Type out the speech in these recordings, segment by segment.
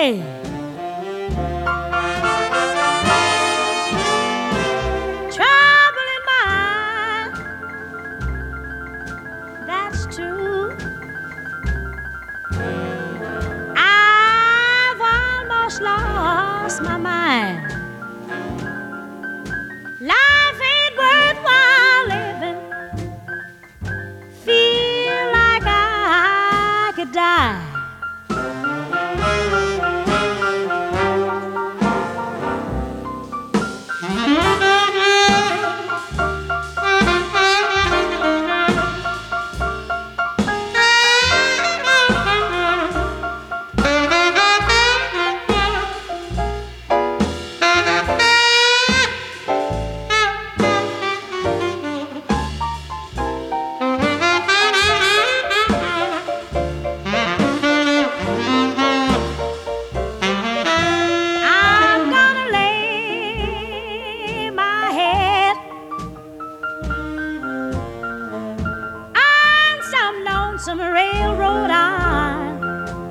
day. Trouble in mind, that's true. I've almost lost my mind. Life ain't worthwhile living. Feel like I could die. Some railroad on.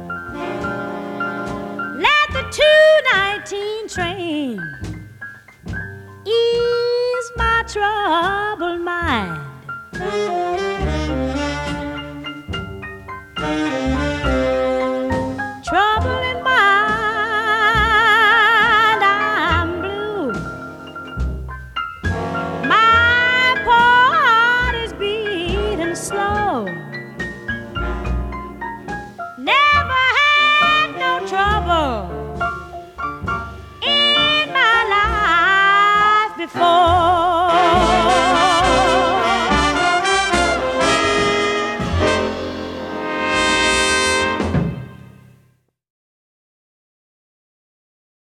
Let the 219 train ease my trouble.